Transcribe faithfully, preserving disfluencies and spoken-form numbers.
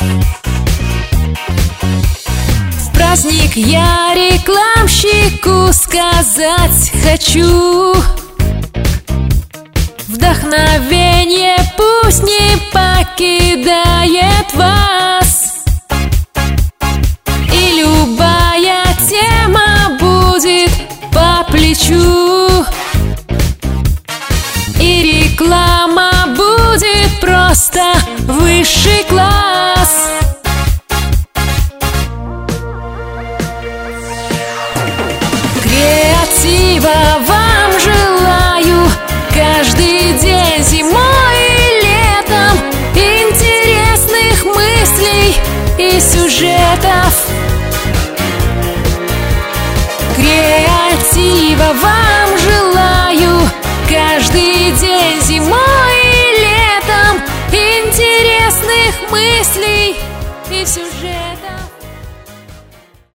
В праздник я рекламщику сказать хочу: вдохновение пусть не покидает вас, и любая тема будет по плечу, и реклама будет просто высший класс. Креатива вам желаю каждый день, зимой и летом, интересных мыслей и сюжетов. Креатива вам желаю каждый день, зимой и летом, интересных мыслей и сюжетов.